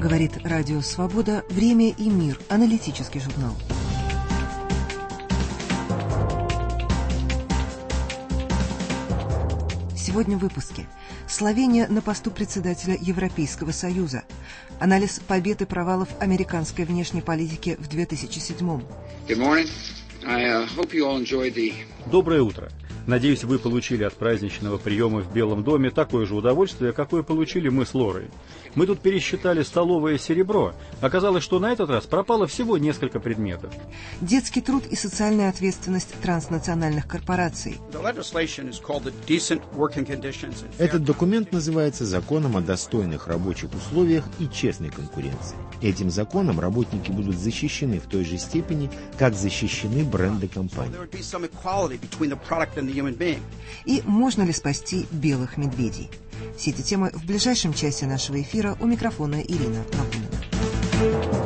Говорит Радио Свобода. Время и мир. Аналитический журнал. Сегодня в выпуске. Словения на посту председателя Европейского Союза. Анализ побед и провалов американской внешней политики в 2007-м. Доброе утро. Надеюсь, вы получили от праздничного приема в Белом доме такое же удовольствие, какое получили мы с Лорой. Мы тут пересчитали столовое серебро. Оказалось, что на этот раз пропало всего несколько предметов. Детский труд и социальная ответственность транснациональных корпораций. Этот документ называется «Законом о достойных рабочих условиях и честной конкуренции». Этим законом работники будут защищены в той же степени, как защищены бренды компаний. И можно ли спасти белых медведей? Все эти темы в ближайшем часе нашего эфира. У микрофона Ирина Лапунина.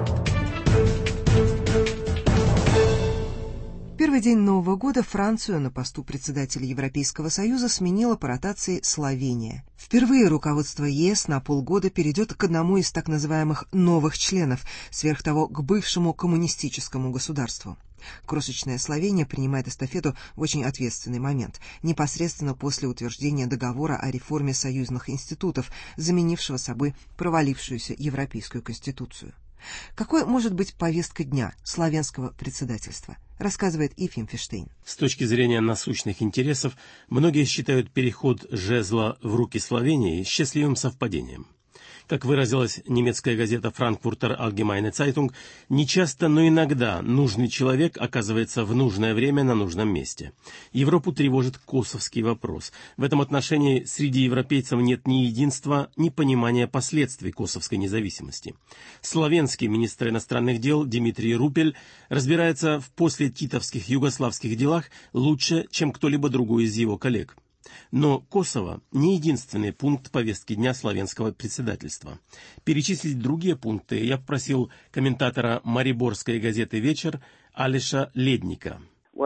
Первый день Нового года Францию на посту председателя Европейского Союза сменила по ротации Словения. Впервые руководство ЕС на полгода перейдет к одному из так называемых новых членов, сверх того к бывшему коммунистическому государству. Крошечная Словения принимает эстафету в очень ответственный момент, непосредственно после утверждения договора о реформе союзных институтов, заменившего собой провалившуюся Европейскую конституцию. Какой может быть повестка дня славянского председательства, рассказывает Ефим Фиштейн. С точки зрения насущных интересов, многие считают переход жезла в руки Словении счастливым совпадением. Как выразилась немецкая газета «Frankfurter Allgemeine Zeitung», нечасто, но иногда нужный человек оказывается в нужное время на нужном месте. Европу тревожит косовский вопрос. В этом отношении среди европейцев нет ни единства, ни понимания последствий косовской независимости. Словенский министр иностранных дел Дмитрий Рупель разбирается в послетитовских югославских делах лучше, чем кто-либо другой из его коллег. Но Косово не единственный пункт повестки дня словенского председательства. Перечислить другие пункты я попросил комментатора мариборской газеты «Вечер» Алеша Ледника.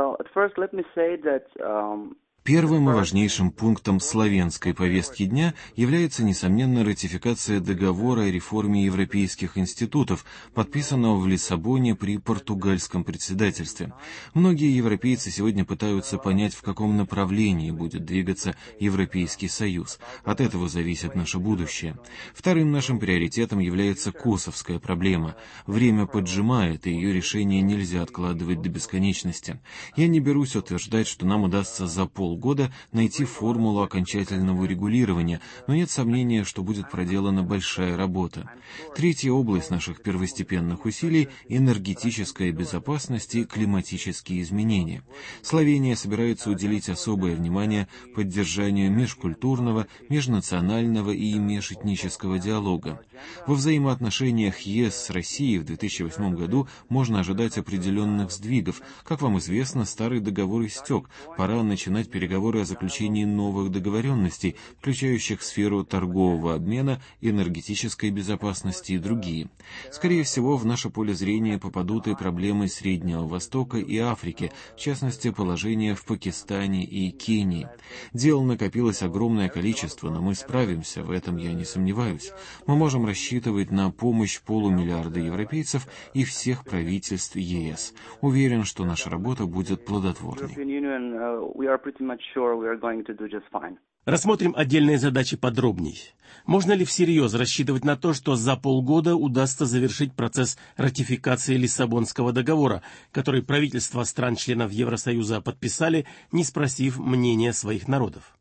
Первым и важнейшим пунктом словенской повестки дня является, несомненно, ратификация договора о реформе европейских институтов, подписанного в Лиссабоне при португальском председательстве. Многие европейцы сегодня пытаются понять, в каком направлении будет двигаться Европейский Союз. От этого зависит наше будущее. Вторым нашим приоритетом является косовская проблема. Время поджимает, и ее решение нельзя откладывать до бесконечности. Я не берусь утверждать, что нам удастся за полгода найти формулу окончательного регулирования, но нет сомнения, что будет проделана большая работа. Третья область наших первостепенных усилий – энергетическая безопасность и климатические изменения. Словения собирается уделить особое внимание поддержанию межкультурного, межнационального и межэтнического диалога. Во взаимоотношениях ЕС с Россией в 2008 году можно ожидать определенных сдвигов. Как вам известно, старый договор истек, пора начинать переговоры о заключении новых договоренностей, включающих сферу торгового обмена, энергетической безопасности и другие. Скорее всего, в наше поле зрения попадут и проблемы Среднего Востока и Африки, в частности, положение в Пакистане и Кении. Дел накопилось огромное количество, но мы справимся, в этом я не сомневаюсь. Мы можем рассчитывать на помощь полумиллиарда европейцев и всех правительств ЕС. Уверен, что наша работа будет плодотворной. Рассмотрим отдельные задачи подробней. Можно ли всерьез рассчитывать на то, что за полгода удастся завершить процесс ратификации Лиссабонского договора, который правительства стран-членов Евросоюза подписали, не спросив мнения своих народов?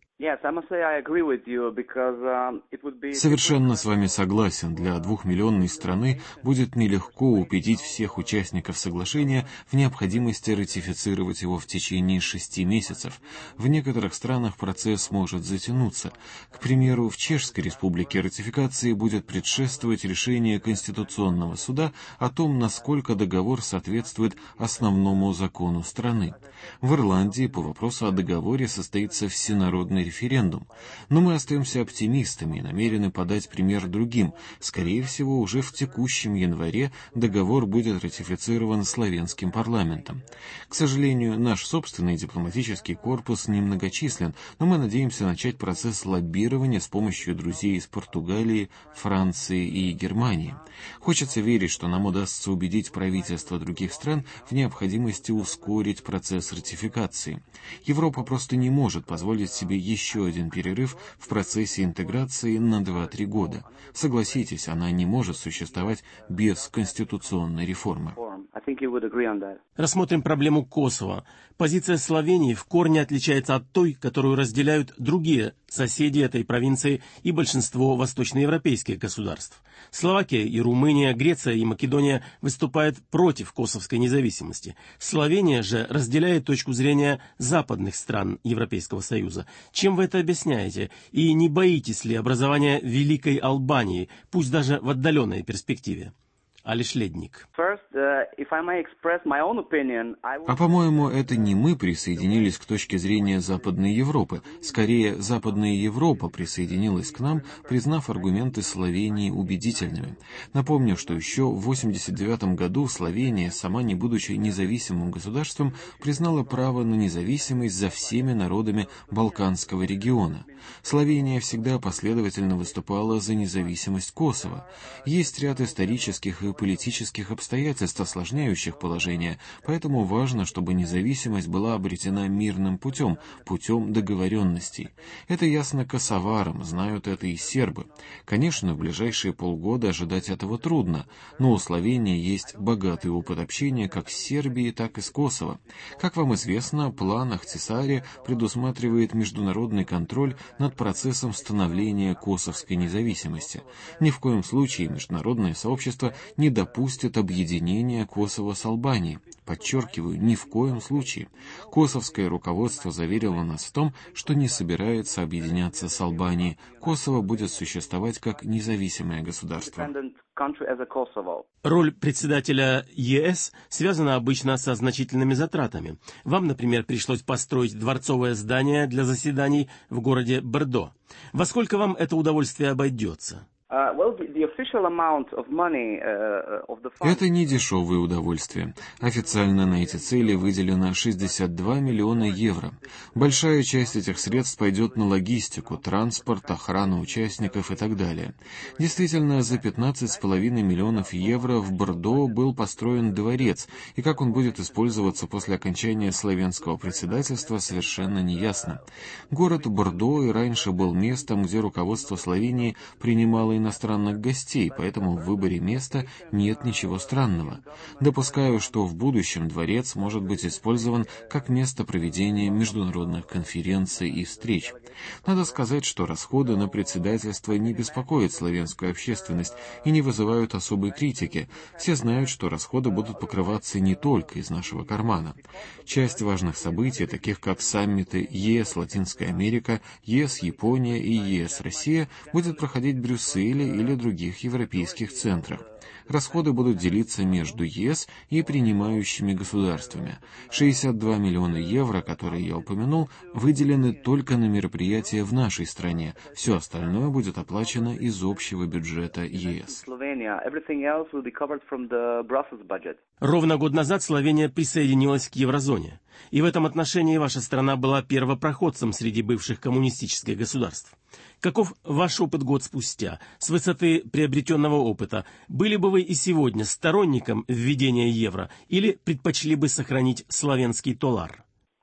Совершенно с вами согласен. Для 2-миллионной страны будет нелегко убедить всех участников соглашения в необходимости ратифицировать его в течение 6 месяцев. В некоторых странах процесс может затянуться. К примеру, в Чешской Республике ратификации будет предшествовать решение Конституционного суда о том, насколько договор соответствует основному закону страны. В Ирландии по вопросу о договоре состоится всенародный референдум. Но мы остаемся оптимистами и намерены подать пример другим. Скорее всего, уже в текущем январе договор будет ратифицирован словенским парламентом. К сожалению, наш собственный дипломатический корпус немногочислен, но мы надеемся начать процесс лоббирования с помощью друзей из Португалии, Франции и Германии. Хочется верить, что нам удастся убедить правительства других стран в необходимости ускорить процесс ратификации. Европа просто не может позволить себе еще один перерыв в процессе интеграции на 2-3 года. Согласитесь, она не может существовать без конституционной реформы. Рассмотрим проблему Косово. Позиция Словении в корне отличается от той, которую разделяют другие соседи этой провинции и большинство восточноевропейских государств. Словакия и Румыния, Греция и Македония выступают против косовской независимости. Словения же разделяет точку зрения западных стран Европейского Союза. Чем вы это объясняете? И не боитесь ли образования Великой Албании, пусть даже в отдаленной перспективе? Алиш Ледник. А по-моему, это не мы присоединились к точке зрения Западной Европы. Скорее, Западная Европа присоединилась к нам, признав аргументы Словении убедительными. Напомню, что еще в 1989 году Словения, сама не будучи независимым государством, признала право на независимость за всеми народами Балканского региона. Словения всегда последовательно выступала за независимость Косово. Есть ряд исторических и политических обстоятельств, осложняющих положение, поэтому важно, чтобы независимость была обретена мирным путем, путем договоренностей. Это ясно косоварам, знают это и сербы. Конечно, в ближайшие полгода ожидать этого трудно, но у Словении есть богатый опыт общения как с Сербией, так и с Косово. Как вам известно, план Ахтисари предусматривает международный контроль над процессом становления косовской независимости. Ни в коем случае международное сообщество не допустит объединения Косово с Албанией. Подчеркиваю, ни в коем случае. Косовское руководство заверило нас в том, что не собирается объединяться с Албанией. Косово будет существовать как независимое государство. Роль председателя ЕС связана обычно со значительными затратами. Вам, например, пришлось построить дворцовое здание для заседаний в городе Бордо. Во сколько вам это удовольствие обойдется? Это не дешевое удовольствие. Официально на эти цели выделено 62 миллиона евро. Большая часть этих средств пойдет на логистику, транспорт, охрану участников и так далее. Действительно, за 15,5 миллионов евро в Бордо был построен дворец, и как он будет использоваться после окончания словенского председательства, совершенно неясно. Город Бордо и раньше был местом, где руководство Словении принимало иностранных гостей, поэтому в выборе места нет ничего странного. Допускаю, что в будущем дворец может быть использован как место проведения международных конференций и встреч. Надо сказать, что расходы на председательство не беспокоят словенскую общественность и не вызывают особой критики. Все знают, что расходы будут покрываться не только из нашего кармана. Часть важных событий, таких как саммиты ЕС Латинская Америка, ЕС Япония и ЕС Россия, будет проходить в Брюсселе или других европейских центрах. Расходы будут делиться между ЕС и принимающими государствами. 62 миллиона евро, которые я упомянул, выделены только на мероприятия в нашей стране. Все остальное будет оплачено из общего бюджета ЕС. Ровно год назад Словения присоединилась к еврозоне. И в этом отношении ваша страна была первопроходцем среди бывших коммунистических государств. Каков ваш опыт год спустя? С высоты приобретенного опыта, были бы вы и сегодня сторонником введения евро или предпочли бы сохранить словенский толар?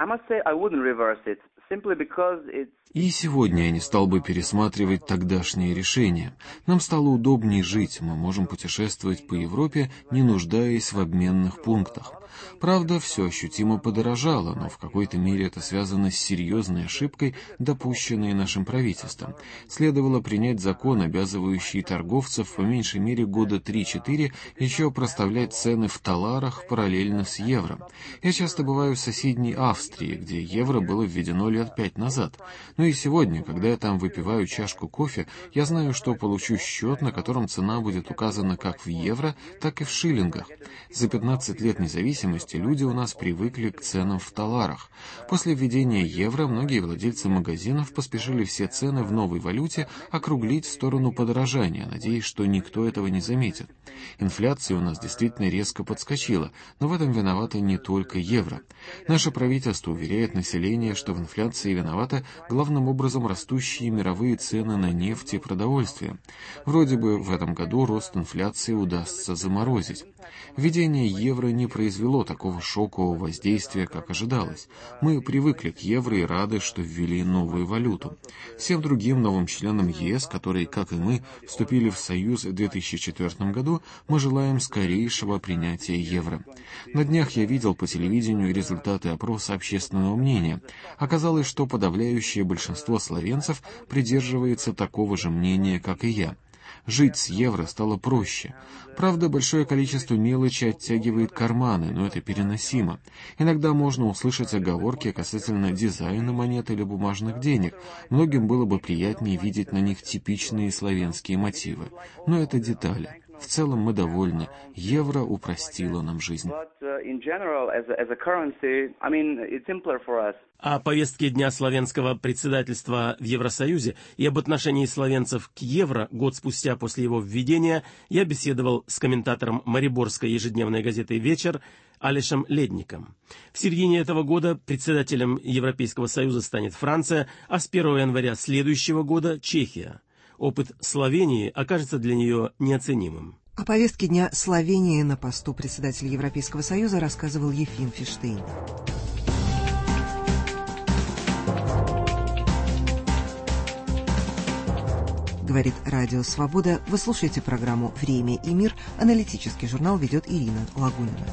И сегодня я не стал бы пересматривать тогдашнее решение. Нам стало удобнее жить, мы можем путешествовать по Европе, не нуждаясь в обменных пунктах. Правда, все ощутимо подорожало, но в какой-то мере это связано с серьезной ошибкой, допущенной нашим правительством. Следовало принять закон, обязывающий торговцев по меньшей мере года 3-4 еще проставлять цены в таларах параллельно с евро. Я часто бываю в соседней Австрии. Австрии, где евро было введено лет 5 назад. Но и сегодня, когда я там выпиваю чашку кофе, я знаю, что получу счет, на котором цена будет указана как в евро, так и в шиллингах. За 15 лет независимости люди у нас привыкли к ценам в таларах. После введения евро многие владельцы магазинов поспешили все цены в новой валюте округлить в сторону подорожания, надеясь, что никто этого не заметит. Инфляция у нас действительно резко подскочила, но в этом виновато не только евро. Наше правительство уверяет население, что в инфляции виноваты главным образом растущие мировые цены на нефть и продовольствие. Вроде бы в этом году рост инфляции удастся заморозить. Введение евро не произвело такого шокового воздействия, как ожидалось. Мы привыкли к евро и рады, что ввели новую валюту. Всем другим новым членам ЕС, которые, как и мы, вступили в Союз в 2004 году, мы желаем скорейшего принятия евро. На днях я видел по телевидению результаты опроса общественного мнения. Оказалось, что подавляющее большинство словенцев придерживается такого же мнения, как и я. Жить с евро стало проще. Правда, большое количество мелочи оттягивает карманы, но это переносимо. Иногда можно услышать оговорки касательно дизайна монет или бумажных денег. Многим было бы приятнее видеть на них типичные славянские мотивы. Но это детали. В целом мы довольны. Евро упростило нам жизнь. О повестке Дня славянского председательства в Евросоюзе и об отношении словенцев к евро год спустя после его введения я беседовал с комментатором мариборской ежедневной газеты «Вечер» Алешем Ледником. В середине этого года председателем Европейского Союза станет Франция, а с 1 января следующего года Чехия. Опыт Словении окажется для нее неоценимым. О повестке Дня Словении на посту председателя Европейского Союза рассказывал Ефим Фиштейн. Говорит Радио Свобода. Вы слушаете программу «Время и мир». Аналитический журнал ведет Ирина Лагунина.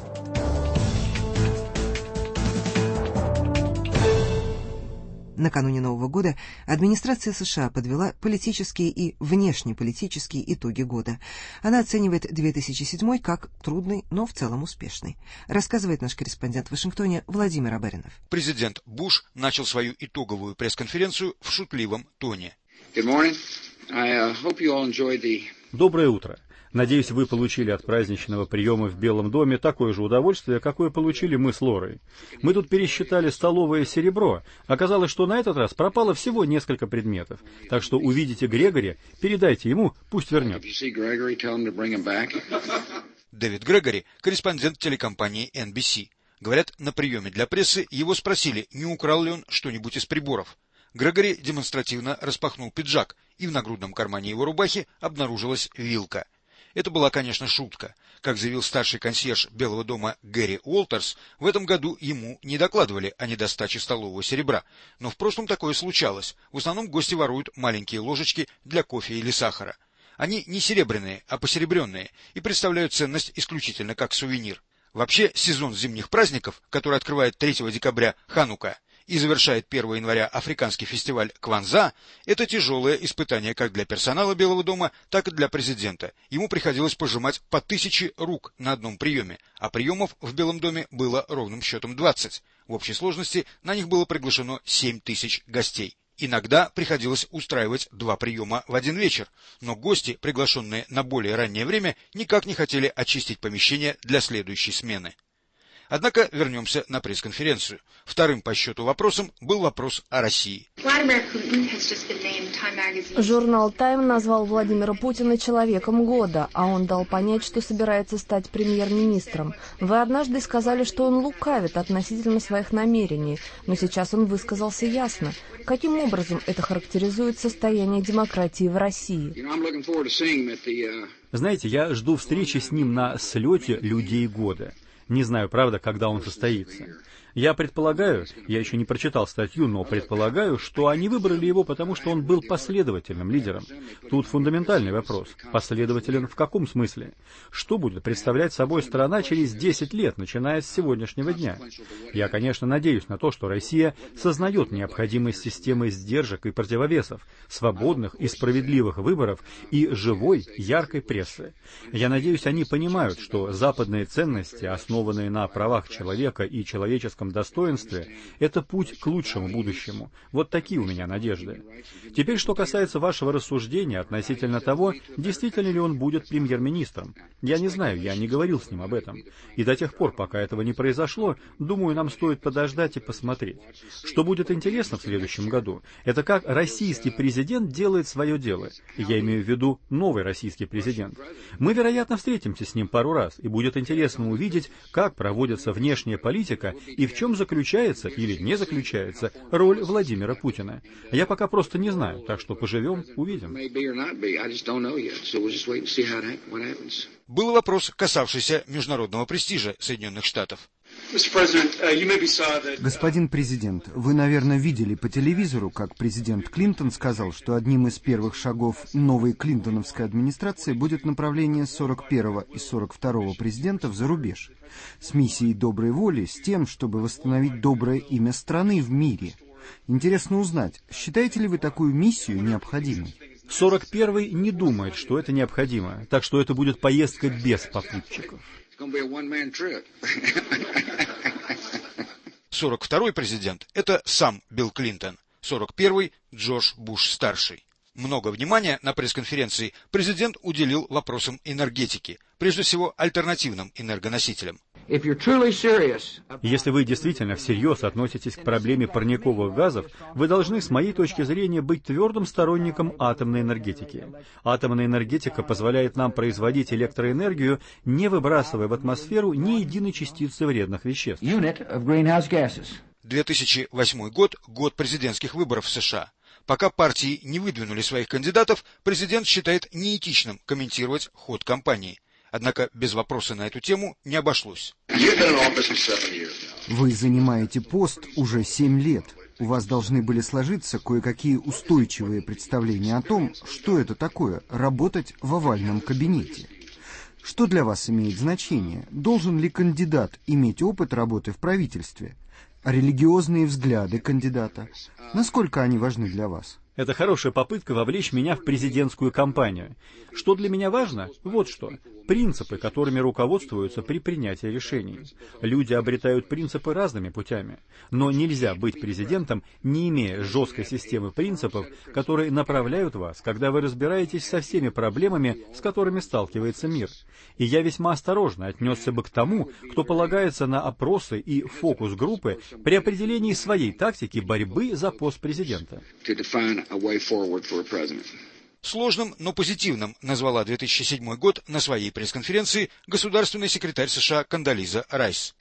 Накануне Нового года администрация США подвела политические и внешнеполитические итоги года. Она оценивает 2007 как трудный, но в целом успешный. Рассказывает наш корреспондент в Вашингтоне Владимир Абаринов. Президент Буш начал свою итоговую пресс-конференцию в шутливом тоне. Доброе утро. Надеюсь, вы получили от праздничного приема в Белом доме такое же удовольствие, какое получили мы с Лорой. Мы тут пересчитали столовое серебро. Оказалось, что на этот раз пропало всего несколько предметов. Так что увидите Грегори, передайте ему, пусть вернет. Дэвид Грегори, корреспондент телекомпании NBC. Говорят, на приеме для прессы его спросили, не украл ли он что-нибудь из приборов. Грегори демонстративно распахнул пиджак, и в нагрудном кармане его рубахи обнаружилась вилка. Это была, конечно, шутка. Как заявил старший консьерж Белого дома Гэри Уолтерс, в этом году ему не докладывали о недостаче столового серебра. Но в прошлом такое случалось. В основном гости воруют маленькие ложечки для кофе или сахара. Они не серебряные, а посеребренные, и представляют ценность исключительно как сувенир. Вообще, сезон зимних праздников, который открывает 3 декабря Ханука и завершает 1 января африканский фестиваль Кванза, это тяжелое испытание как для персонала Белого дома, так и для президента. Ему приходилось пожимать по 1000 рук на одном приеме, а приемов в Белом доме было ровным счетом 20. В общей сложности на них было приглашено 7000 гостей. Иногда приходилось устраивать 2 приема в один вечер, но гости, приглашенные на более раннее время, никак не хотели очистить помещение для следующей смены. Однако вернемся на пресс-конференцию. Вторым по счету вопросом был вопрос о России. Журнал «Тайм» назвал Владимира Путина человеком года, а он дал понять, что собирается стать премьер-министром. Вы однажды сказали, что он лукавит относительно своих намерений, но сейчас он высказался ясно. Каким образом это характеризует состояние демократии в России? Знаете, я жду встречи с ним на слете людей года. Не знаю, правда, когда он состоится. Я предполагаю, я еще не прочитал статью, но предполагаю, что они выбрали его, потому что он был последовательным лидером. Тут фундаментальный вопрос. Последователен в каком смысле? Что будет представлять собой страна через 10 лет, начиная с сегодняшнего дня? Я, конечно, надеюсь на то, что Россия сознает необходимость системы сдержек и противовесов, свободных и справедливых выборов и живой, яркой прессы. Я надеюсь, они понимают, что западные ценности, основанные на правах человека и человеческом человеческом достоинстве – это путь к лучшему будущему. Вот такие у меня надежды. Теперь, что касается вашего рассуждения относительно того, действительно ли он будет премьер-министром. Я не знаю, я не говорил с ним об этом. И до тех пор, пока этого не произошло, думаю, нам стоит подождать и посмотреть. Что будет интересно в следующем году, это как российский президент делает свое дело. Я имею в виду новый российский президент. Мы, вероятно, встретимся с ним пару раз, и будет интересно увидеть, как проводится внешняя политика и в чем заключается или не заключается роль Владимира Путина. Я пока просто не знаю, так что поживем, увидим. Был вопрос, касавшийся международного престижа Соединенных Штатов. Господин президент, вы, наверное, видели по телевизору, как президент Клинтон сказал, что одним из первых шагов новой клинтоновской администрации будет направление 41-го и 42-го президентов за рубеж с миссией доброй воли, с тем, чтобы восстановить доброе имя страны в мире. Интересно узнать, считаете ли вы такую миссию необходимой? 41-й не думает, что это необходимо, так что это будет поездка без попутчиков. 42-й президент – это сам Билл Клинтон, 41-й – Джордж Буш-старший. Много внимания на пресс-конференции президент уделил вопросам энергетики, прежде всего альтернативным энергоносителям. Если вы действительно всерьез относитесь к проблеме парниковых газов, вы должны, с моей точки зрения, быть твердым сторонником атомной энергетики. Атомная энергетика позволяет нам производить электроэнергию, не выбрасывая в атмосферу ни единой частицы вредных веществ. 2008 год – год президентских выборов в США. Пока партии не выдвинули своих кандидатов, президент считает неэтичным комментировать ход кампании. Однако без вопроса на эту тему не обошлось. Вы занимаете пост уже 7 лет. У вас должны были сложиться кое-какие устойчивые представления о том, что это такое – работать в овальном кабинете. Что для вас имеет значение? Должен ли кандидат иметь опыт работы в правительстве? Религиозные взгляды кандидата? Насколько они важны для вас? Это хорошая попытка вовлечь меня в президентскую кампанию. Что для меня важно? Вот что. Принципы, которыми руководствуются при принятии решений. Люди обретают принципы разными путями. Но нельзя быть президентом, не имея жесткой системы принципов, которые направляют вас, когда вы разбираетесь со всеми проблемами, с которыми сталкивается мир. И я весьма осторожно отнесся бы к тому, кто полагается на опросы и фокус-группы при определении своей тактики борьбы за пост президента. Сложным, но позитивным назвала 2007 год на своей пресс-конференции государственный секретарь США Кондолиза Райс.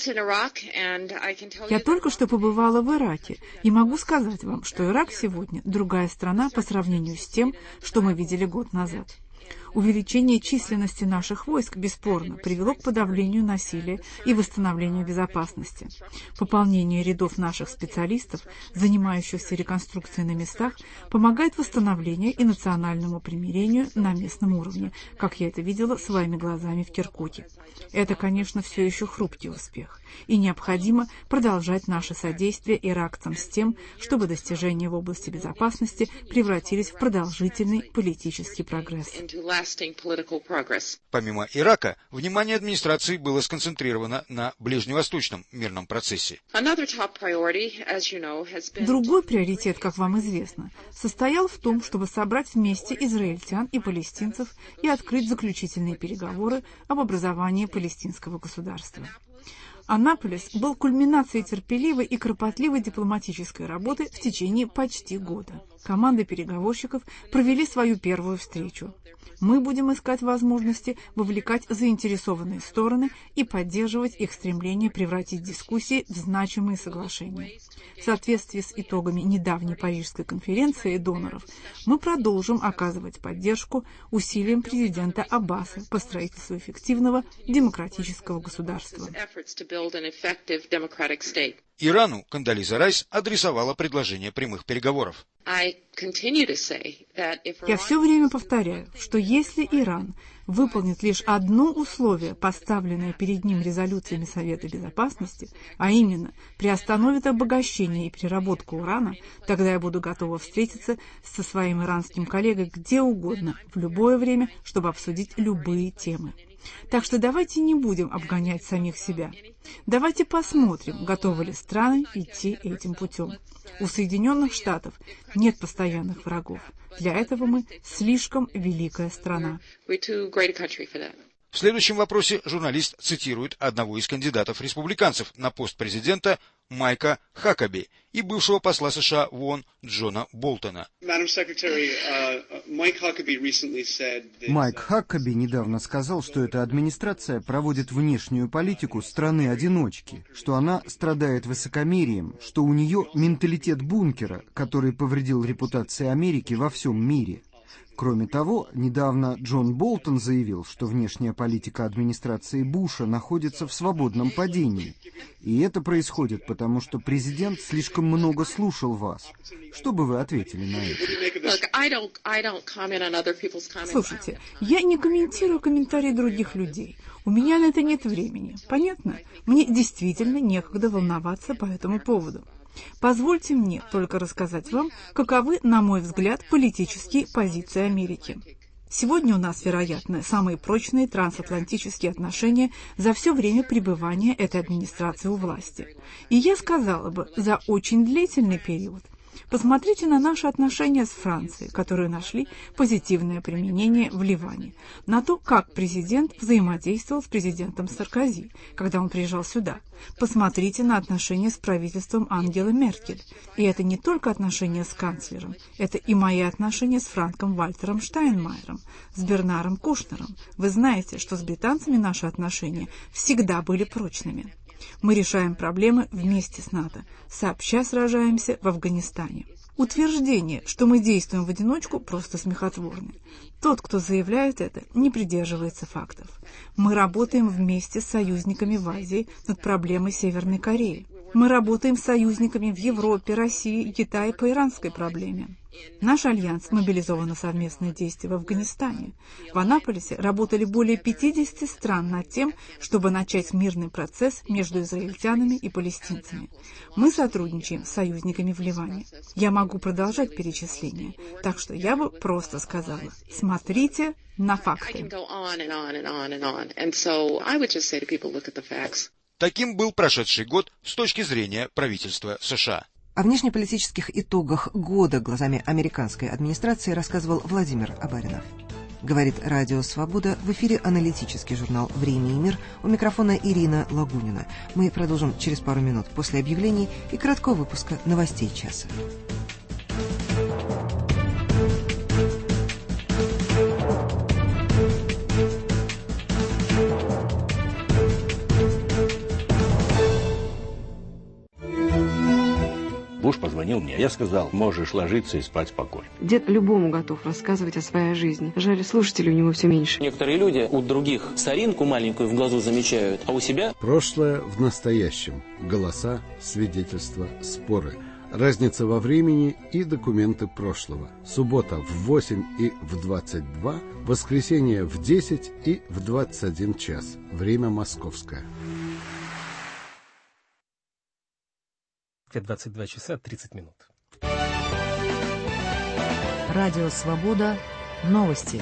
Я только что побывала в Ираке, и могу сказать вам, что Ирак сегодня другая страна по сравнению с тем, что мы видели год назад. Увеличение численности наших войск, бесспорно, привело к подавлению насилия и восстановлению безопасности. Пополнение рядов наших специалистов, занимающихся реконструкцией на местах, помогает восстановлению и национальному примирению на местном уровне, как я это видела своими глазами в Киркуке. Это, конечно, все еще хрупкий успех, и необходимо продолжать наше содействие иракцам с тем, чтобы достижения в области безопасности превратились в продолжительный политический прогресс. Помимо Ирака, внимание администрации было сконцентрировано на ближневосточном мирном процессе. Другой приоритет, как вам известно, состоял в том, чтобы собрать вместе израильтян и палестинцев и открыть заключительные переговоры об образовании палестинского государства. Анаполис был кульминацией терпеливой и кропотливой дипломатической работы в течение почти года. Команды переговорщиков провели свою первую встречу. Мы будем искать возможности вовлекать заинтересованные стороны и поддерживать их стремление превратить дискуссии в значимые соглашения. В соответствии с итогами недавней Парижской конференции доноров, мы продолжим оказывать поддержку усилиям президента Аббаса по строительству эффективного демократического государства. Ирану Кондолиза Райс адресовала предложение прямых переговоров. Я все время повторяю, что если Иран выполнит лишь одно условие, поставленное перед ним резолюциями Совета Безопасности, а именно приостановит обогащение и переработку урана, тогда я буду готова встретиться со своим иранским коллегой где угодно, в любое время, чтобы обсудить любые темы. Так что давайте не будем обгонять самих себя. Давайте посмотрим, готовы ли страны идти этим путем. У Соединенных Штатов нет постоянных врагов. Для этого мы слишком великая страна. В следующем вопросе журналист цитирует одного из кандидатов-республиканцев на пост президента Майка Хакаби и бывшего посла США в ООН Джона Болтона. Майк Хакаби недавно сказал, что эта администрация проводит внешнюю политику страны-одиночки, что она страдает высокомерием, что у нее менталитет бункера, который повредил репутации Америки во всем мире. Кроме того, недавно Джон Болтон заявил, что внешняя политика администрации Буша находится в свободном падении. И это происходит потому, что президент слишком много слушал вас. Что бы вы ответили на это? Слушайте, я не комментирую комментарии других людей. У меня на это нет времени. Понятно? Мне действительно некогда волноваться по этому поводу. Позвольте мне только рассказать вам, каковы, на мой взгляд, политические позиции Америки. Сегодня у нас, вероятно, самые прочные трансатлантические отношения за все время пребывания этой администрации у власти. И я сказала бы, за очень длительный период. Посмотрите на наши отношения с Францией, которые нашли позитивное применение в Ливане, на то, как президент взаимодействовал с президентом Саркози, когда он приезжал сюда. Посмотрите на отношения с правительством Ангелы Меркель. И это не только отношения с канцлером, это и мои отношения с Франком Вальтером Штайнмайером, с Бернаром Кушнером. Вы знаете, что с британцами наши отношения всегда были прочными. Мы решаем проблемы вместе с НАТО, сообща сражаемся в Афганистане. Утверждение, что мы действуем в одиночку, просто смехотворно. Тот, кто заявляет это, не придерживается фактов. Мы работаем вместе с союзниками в Азии над проблемой Северной Кореи. Мы работаем с союзниками в Европе, России и Китае по иранской проблеме. Наш альянс мобилизован на совместные действия в Афганистане. В Анаполисе работали более 50 стран над тем, чтобы начать мирный процесс между израильтянами и палестинцами. Мы сотрудничаем с союзниками в Ливане. Я могу продолжать перечисление, так что я бы просто сказала, смотрите на факты. Таким был прошедший год с точки зрения правительства США. О внешнеполитических итогах года глазами американской администрации рассказывал Владимир Абаринов. Говорит Радио Свобода, в эфире аналитический журнал «Время и мир». У микрофона Ирина Лагунина. Мы продолжим через пару минут после объявлений и краткого выпуска новостей часа. Буш позвонил мне. Я сказал, можешь ложиться и спать спокойно. Дед любому готов рассказывать о своей жизни. Жаль, слушателей у него все меньше. Некоторые люди у других соринку маленькую в глазу замечают, а у себя... Прошлое в настоящем. Голоса, свидетельства, споры. Разница во времени и документы прошлого. Суббота в 8 и в 22, воскресенье в 10 и в 21 час. Время московское. 22 часа 30 минут. Радио «Свобода». Новости.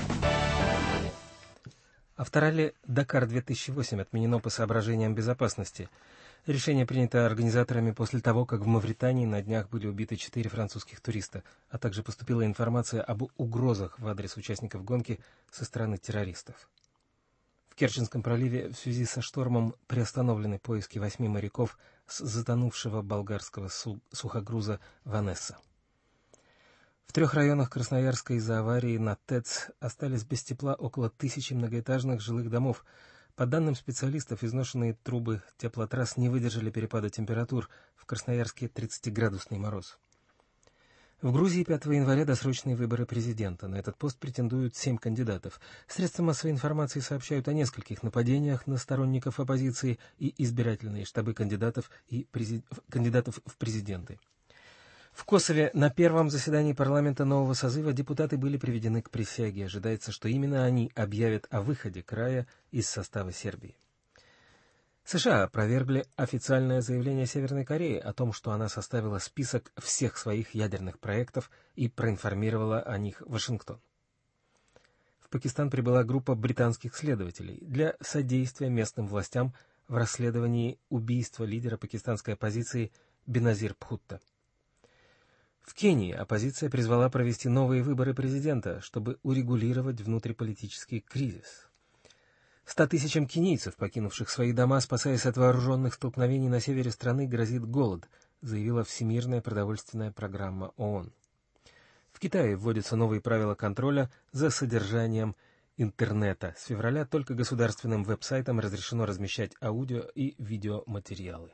Авторалли «Дакар-2008» отменено по соображениям безопасности. Решение принято организаторами после того, как в Мавритании на днях были убиты 4 французских туриста, а также поступила информация об угрозах в адрес участников гонки со стороны террористов. В Керченском проливе в связи со штормом приостановлены поиски 8 моряков с затонувшего болгарского сухогруза «Ванесса». В 3 районах Красноярска из-за аварии на ТЭЦ остались без тепла около 1000 многоэтажных жилых домов. По данным специалистов, изношенные трубы теплотрасс не выдержали перепада температур. В Красноярске 30-градусный мороз. В Грузии 5 января досрочные выборы президента. На этот пост претендуют 7 кандидатов. Средства массовой информации сообщают о нескольких нападениях на сторонников оппозиции и избирательные штабы кандидатов в президенты. В Косове на первом заседании парламента нового созыва депутаты были приведены к присяге. Ожидается, что именно они объявят о выходе края из состава Сербии. США опровергли официальное заявление Северной Кореи о том, что она составила список всех своих ядерных проектов и проинформировала о них Вашингтон. в Пакистан прибыла группа британских следователей для содействия местным властям в расследовании убийства лидера пакистанской оппозиции Беназир Бхутто. В Кении оппозиция призвала провести новые выборы президента, чтобы урегулировать внутриполитический кризис. 100 тысячам кенийцев, покинувших свои дома, спасаясь от вооруженных столкновений на севере страны, грозит голод, заявила Всемирная продовольственная программа ООН. В Китае вводятся новые правила контроля за содержанием интернета. С февраля только государственным веб-сайтам разрешено размещать аудио и видеоматериалы.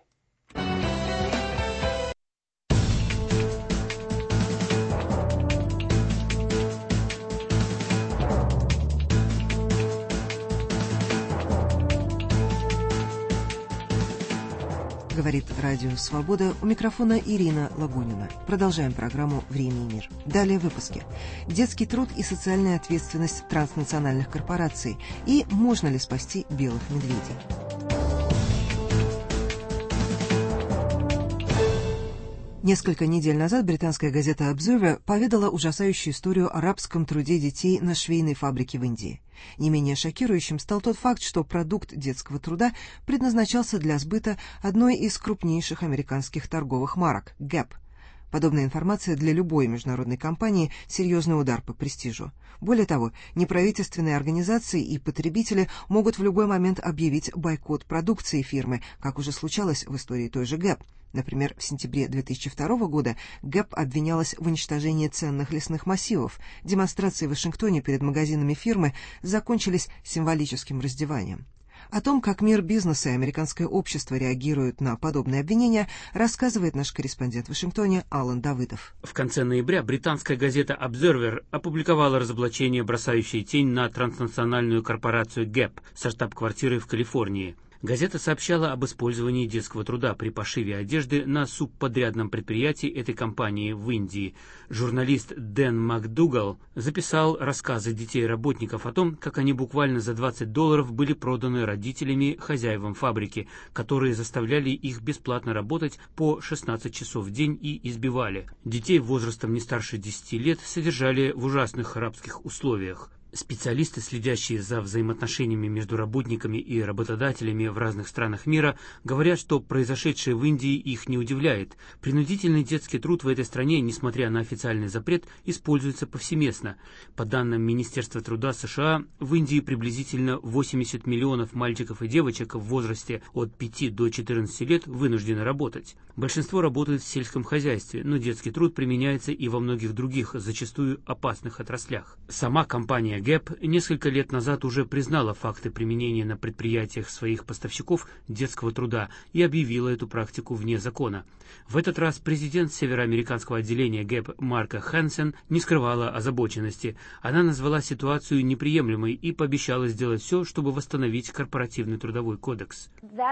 Говорит Радио Свобода, у микрофона Ирина Лагунина. Продолжаем программу «Время и мир». Далее в выпуске. Детский труд и социальная ответственность транснациональных корпораций. И можно ли спасти белых медведей? Несколько недель назад британская газета Observer поведала ужасающую историю о рабском труде детей на швейной фабрике в Индии. Не менее шокирующим стал тот факт, что продукт детского труда предназначался для сбыта одной из крупнейших американских торговых марок – Gap. Подобная информация для любой международной компании – серьезный удар по престижу. Более того, неправительственные организации и потребители могут в любой момент объявить бойкот продукции фирмы, как уже случалось в истории той же Gap. Например, в сентябре 2002 года Gap обвинялась в уничтожении ценных лесных массивов. Демонстрации в Вашингтоне перед магазинами фирмы закончились символическим раздеванием. О том, как мир бизнеса и американское общество реагируют на подобные обвинения, рассказывает наш корреспондент в Вашингтоне Алан Давыдов. В конце ноября британская газета Observer опубликовала разоблачение, бросающее тень на транснациональную корпорацию Gap со штаб-квартирой в Калифорнии. Газета сообщала об использовании детского труда при пошиве одежды на субподрядном предприятии этой компании в Индии. Журналист Дэн МакДугал записал рассказы детей-работников о том, как они буквально за $20 были проданы родителями хозяевам фабрики, которые заставляли их бесплатно работать по 16 часов в день и избивали. Детей возрастом не старше 10 лет содержали в ужасных рабских условиях. Специалисты, следящие за взаимоотношениями между работниками и работодателями в разных странах мира, говорят, что произошедшее в Индии их не удивляет. Принудительный детский труд в этой стране, несмотря на официальный запрет, используется повсеместно. По данным Министерства труда США, в Индии приблизительно 80 миллионов мальчиков и девочек в возрасте от 5 до 14 лет вынуждены работать. Большинство работают в сельском хозяйстве, но детский труд применяется и во многих других, зачастую опасных отраслях. Сама компания Gap несколько лет назад уже признала факты применения на предприятиях своих поставщиков детского труда и объявила эту практику вне закона. В этот раз президент североамериканского отделения Gap Марка Хэнсен не скрывала озабоченности. Она назвала ситуацию неприемлемой и пообещала сделать все, чтобы восстановить корпоративный трудовой кодекс.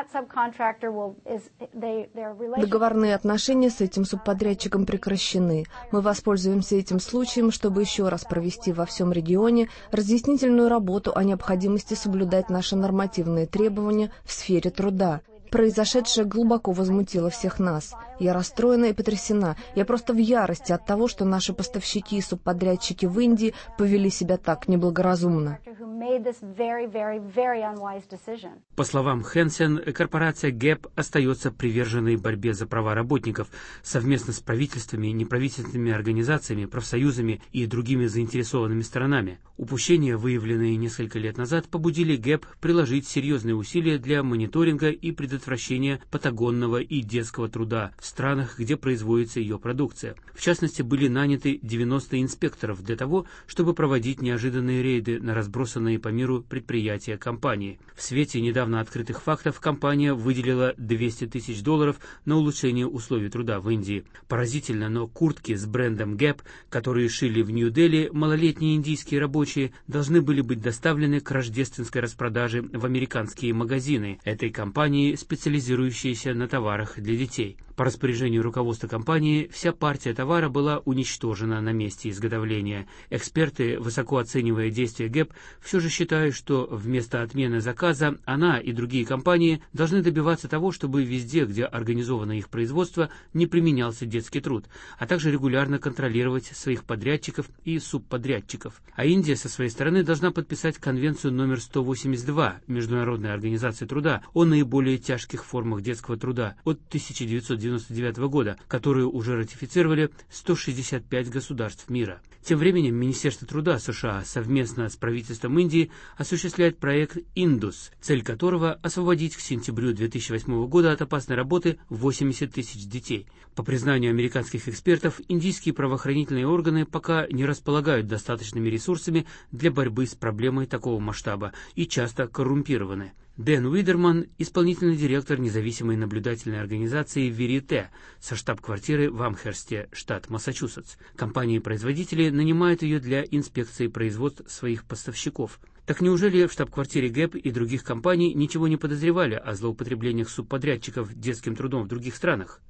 Договорные отношения с этим субподрядчиком прекращены. Мы воспользуемся этим случаем, чтобы еще раз провести во всем регионе разъяснительную работу о необходимости соблюдать наши нормативные требования в сфере труда. Произошедшее глубоко возмутило всех нас. Я расстроена и потрясена. Я просто в ярости от того, что наши поставщики и субподрядчики в Индии повели себя так неблагоразумно. По словам Хэнсен, корпорация Gap остается приверженной борьбе за права работников совместно с правительствами, неправительственными организациями, профсоюзами и другими заинтересованными сторонами. Упущения, выявленные несколько лет назад, побудили Gap приложить серьезные усилия для мониторинга и предотвращения патагонного и детского труда в странах, где производится ее продукция. В частности, были наняты 90 инспекторов для того, чтобы проводить неожиданные рейды на разбросанные по миру предприятия компании. В свете недавно открытых фактов компания выделила $200 тысяч на улучшение условий труда в Индии. Поразительно, но куртки с брендом Gap, которые шили в Нью-Дели малолетние индийские рабочие, должны были быть доставлены к рождественской распродаже в американские магазины этой компании, специализирующиеся на товарах для детей. По распоряжению руководства компании вся партия товара была уничтожена на месте изготовления. Эксперты, высоко оценивая действия ГЭП, все же считают, что вместо отмены заказа она и другие компании должны добиваться того, чтобы везде, где организовано их производство, не применялся детский труд, а также регулярно контролировать своих подрядчиков и субподрядчиков. А Индия со своей стороны должна подписать конвенцию номер 182 Международной организации труда о наиболее тяжких формах детского труда от 1999 года, которую уже ратифицировали 165 государств мира. Тем временем Министерство труда США совместно с правительством Индии осуществляет проект «Индус», цель которого – освободить к сентябрю 2008 года от опасной работы 80 тысяч детей. По признанию американских экспертов, индийские правоохранительные органы пока не располагают достаточными ресурсами для борьбы с проблемой такого масштаба и часто коррумпированы. Дэн Уидерман – исполнительный директор независимой наблюдательной организации «Верите» со штаб-квартирой в Амхерсте, штат Массачусетс. Компании-производители нанимают ее для инспекции производств своих поставщиков. Так неужели в штаб-квартире ГЭП и других компаний ничего не подозревали о злоупотреблениях субподрядчиков детским трудом в других странах?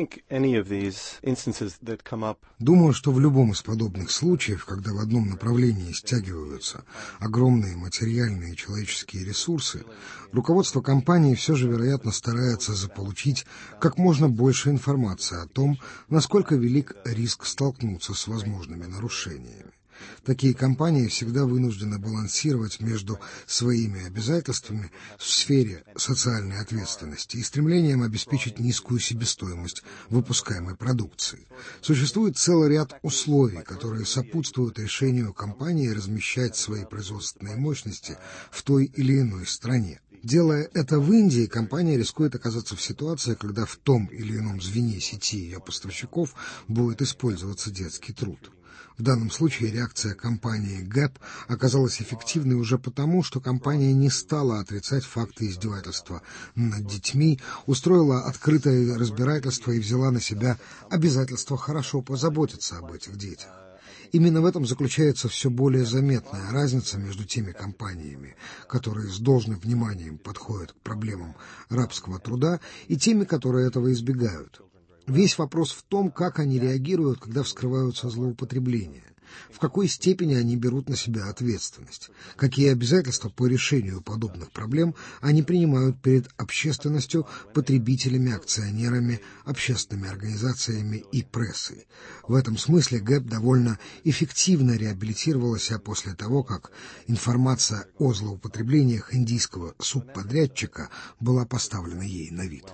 Думаю, что в любом из подобных случаев, когда в одном направлении стягиваются огромные материальные и человеческие ресурсы, руководство компании все же, вероятно, старается заполучить как можно больше информации о том, насколько велик риск столкнуться с возможными нарушениями. Такие компании всегда вынуждены балансировать между своими обязательствами в сфере социальной ответственности и стремлением обеспечить низкую себестоимость выпускаемой продукции. Существует целый ряд условий, которые сопутствуют решению компании размещать свои производственные мощности в той или иной стране. Делая это в Индии, компания рискует оказаться в ситуации, когда в том или ином звене сети ее поставщиков будет использоваться детский труд. В данном случае реакция компании ГЭП оказалась эффективной уже потому, что компания не стала отрицать факты издевательства над детьми, устроила открытое разбирательство и взяла на себя обязательство хорошо позаботиться об этих детях. Именно в этом заключается все более заметная разница между теми компаниями, которые с должным вниманием подходят к проблемам рабского труда, и теми, которые этого избегают. Весь вопрос в том, как они реагируют, когда вскрываются злоупотребления, в какой степени они берут на себя ответственность, какие обязательства по решению подобных проблем они принимают перед общественностью, потребителями, акционерами, общественными организациями и прессой. В этом смысле ГЭП довольно эффективно реабилитировала себя после того, как информация о злоупотреблениях индийского субподрядчика была поставлена ей на вид.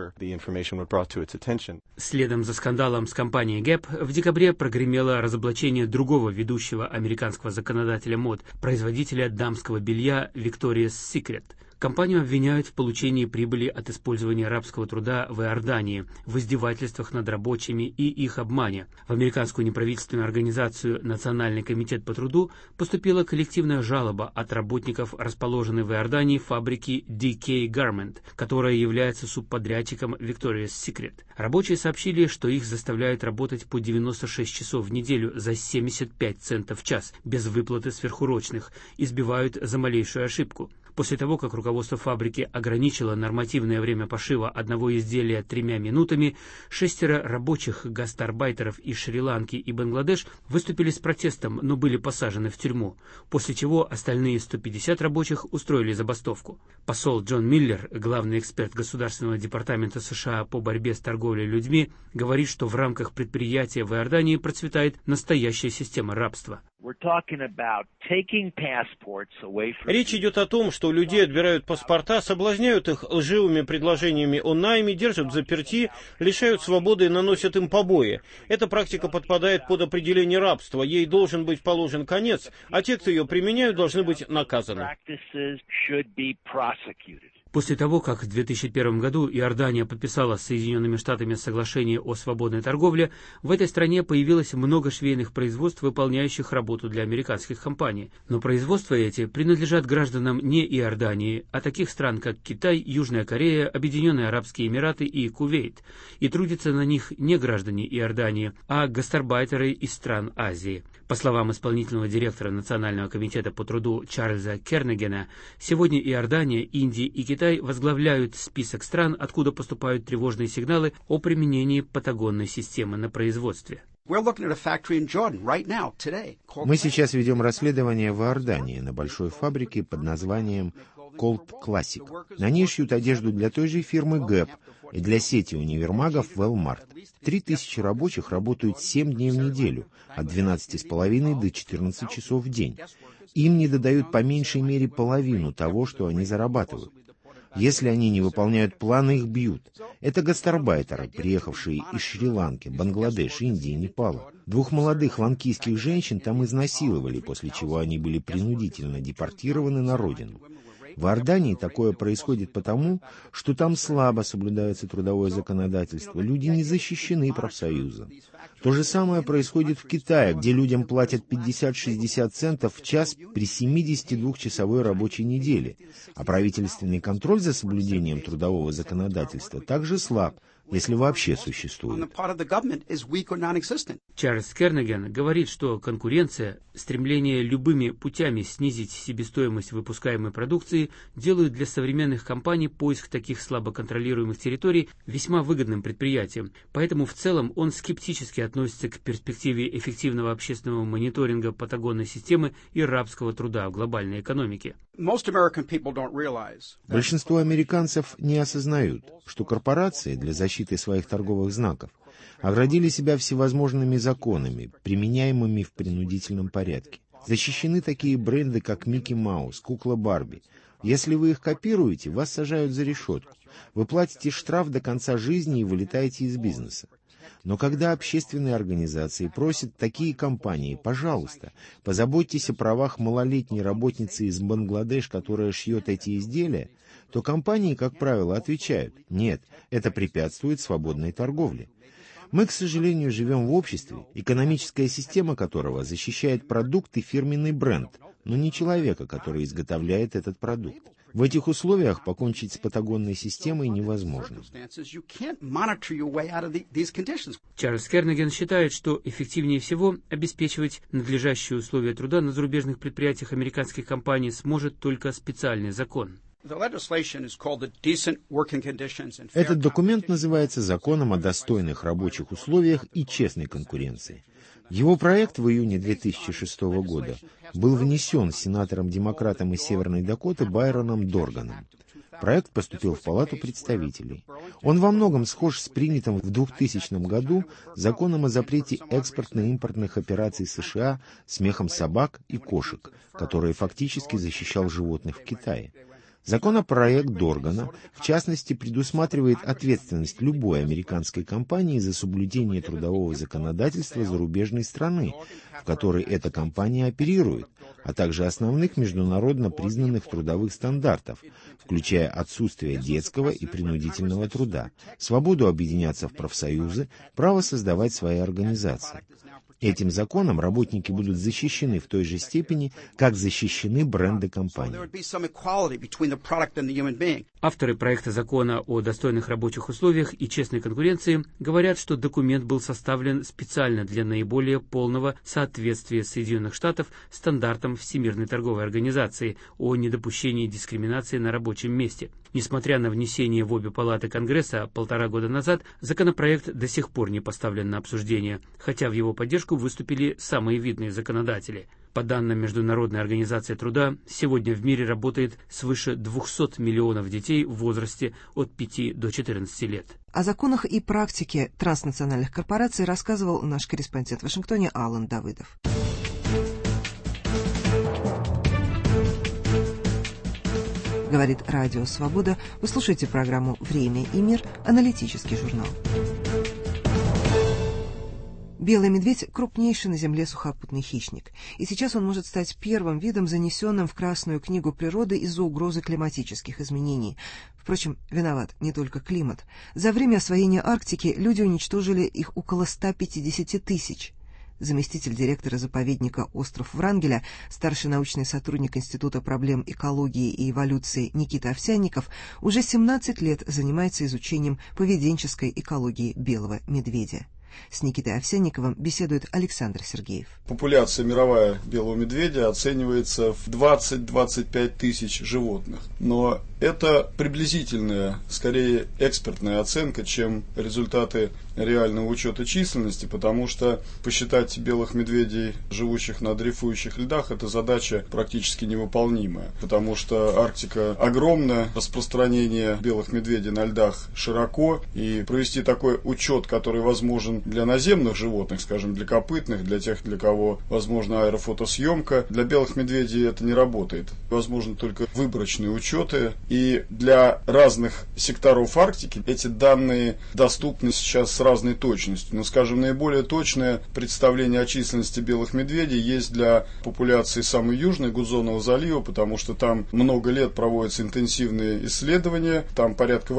Следом за скандалом с компанией ГЭП в декабре прогремело разоблачение другого ведущего американского законодателя мод, производителя дамского белья Victoria's Secret. Компанию обвиняют в получении прибыли от использования рабского труда в Иордании, в издевательствах над рабочими и их обмане. В американскую неправительственную организацию Национальный комитет по труду поступила коллективная жалоба от работников расположенной в Иордании фабрики DK Garment, которая является субподрядчиком Victoria's Secret. Рабочие сообщили, что их заставляют работать по 96 часов в неделю за 75 центов в час, без выплаты сверхурочных, избивают за малейшую ошибку. После того, как руководство фабрики ограничило нормативное время пошива одного изделия 3 минутами, 6 рабочих гастарбайтеров из Шри-Ланки и Бангладеш выступили с протестом, но были посажены в тюрьму, после чего остальные 150 рабочих устроили забастовку. Посол Джон Миллер, главный эксперт Государственного департамента США по борьбе с торговлей людьми, говорит, что в рамках предприятия в Иордании процветает настоящая система рабства. Речь идет о том, что у людей отбирают паспорта, соблазняют их лживыми предложениями о найме, держат в заперти, лишают свободы и наносят им побои. Эта практика подпадает под определение рабства, ей должен быть положен конец, а те, кто ее применяют, должны быть наказаны. После того, как в 2001 году Иордания подписала с Соединенными Штатами соглашение о свободной торговле, в этой стране появилось много швейных производств, выполняющих работу для американских компаний. Но производства эти принадлежат гражданам не Иордании, а таких стран, как Китай, Южная Корея, Объединенные Арабские Эмираты и Кувейт. И трудятся на них не граждане Иордании, а гастарбайтеры из стран Азии. По словам исполнительного директора Национального комитета по труду Чарльза Кернегена, сегодня Иордания, Индия и Китай Китай возглавляют список стран, откуда поступают тревожные сигналы о применении патагонной системы на производстве. Мы сейчас ведем расследование в Иордании на большой фабрике под названием Colt Classic. На ней шьют одежду для той же фирмы Gap и для сети универмагов Walmart. 3000 рабочих работают 7 дней в неделю, от 12,5 до 14 часов в день. Им не додают по меньшей мере половину того, что они зарабатывают. Если они не выполняют планы, их бьют. Это гастарбайтеры, приехавшие из Шри-Ланки, Бангладеш, Индии, Непала. 2 молодых ланкийских женщин там изнасиловали, после чего они были принудительно депортированы на родину. В Иордании такое происходит потому, что там слабо соблюдается трудовое законодательство, люди не защищены профсоюзом. То же самое происходит в Китае, где людям платят 50-60 центов в час при 72-часовой рабочей неделе, а правительственный контроль за соблюдением трудового законодательства также слаб, если вообще существует. Чарльз Кернеган говорит, что конкуренция, стремление любыми путями снизить себестоимость выпускаемой продукции делают для современных компаний поиск таких слабо контролируемых территорий весьма выгодным предприятием. Поэтому в целом он скептически относится к перспективе эффективного общественного мониторинга патагонной системы и рабского труда в глобальной экономике. Большинство американцев не осознают, что корпорации для защиты своих торговых знаков оградили себя всевозможными законами, применяемыми в принудительном порядке. Защищены такие бренды, как Микки Маус, Кукла Барби. Если вы их копируете, вас сажают за решетку. Вы платите штраф до конца жизни и вылетаете из бизнеса. Но когда общественные организации просят такие компании, пожалуйста, позаботьтесь о правах малолетней работницы из Бангладеш, которая шьет эти изделия, то компании, как правило, отвечают: нет, это препятствует свободной торговле. Мы, к сожалению, живем в обществе, экономическая система которого защищает продукт и фирменный бренд, но не человека, который изготовляет этот продукт. В этих условиях покончить с патагонной системой невозможно. Чарльз Кернеган считает, что эффективнее всего обеспечивать надлежащие условия труда на зарубежных предприятиях американских компаний сможет только специальный закон. Этот документ называется «Законом о достойных рабочих условиях и честной конкуренции». Его проект в июне 2006 года был внесен сенатором-демократом из Северной Дакоты Байроном Дорганом. Проект поступил в Палату представителей. Он во многом схож с принятым в 2000 году законом о запрете экспортно-импортных операций США с мехом собак и кошек, который фактически защищал животных в Китае. Законопроект Доргана, в частности, предусматривает ответственность любой американской компании за соблюдение трудового законодательства зарубежной страны, в которой эта компания оперирует, а также основных международно признанных трудовых стандартов, включая отсутствие детского и принудительного труда, свободу объединяться в профсоюзы, право создавать свои организации. Этим законом работники будут защищены в той же степени, как защищены бренды компании. Авторы проекта закона о достойных рабочих условиях и честной конкуренции говорят, что документ был составлен специально для наиболее полного соответствия Соединенных Штатов стандартам Всемирной торговой организации о недопущении дискриминации на рабочем месте. Несмотря на внесение в обе палаты Конгресса 1,5 года назад, законопроект до сих пор не поставлен на обсуждение, хотя в его поддержку выступили самые видные законодатели. По данным Международной организации труда, сегодня в мире работает свыше 200 миллионов детей в возрасте от 5 до 14 лет. О законах и практике транснациональных корпораций рассказывал наш корреспондент в Вашингтоне Алан Давыдов. Говорит Радио Свобода. Вы слушаете программу «Время и мир», аналитический журнал. Белый медведь – крупнейший на Земле сухопутный хищник. И сейчас он может стать первым видом, занесенным в Красную книгу природы из-за угрозы климатических изменений. Впрочем, виноват не только климат. За время освоения Арктики люди уничтожили их около 150 тысяч. Заместитель директора заповедника «Остров Врангеля», старший научный сотрудник Института проблем экологии и эволюции Никита Овсянников уже 17 лет занимается изучением поведенческой экологии белого медведя. С Никитой Овсянниковым беседует Александр Сергеев. Популяция мировая белого медведя оценивается в 20-25 тысяч животных. Но это приблизительная, скорее экспертная оценка, чем результаты реального учета численности, потому что посчитать белых медведей, живущих на дрейфующих льдах, это задача практически невыполнимая, потому что Арктика огромная, распространение белых медведей на льдах широко, и провести такой учет, который возможен для наземных животных, скажем, для копытных, для тех, для кого возможна аэрофотосъемка, для белых медведей это не работает. Возможны только выборочные учеты, и для разных секторов Арктики эти данные доступны сейчас с разной точностью. Но, скажем, наиболее точное представление о численности белых медведей есть для популяции самой южной Гудзонова залива, потому что там много лет проводятся интенсивные исследования, там порядка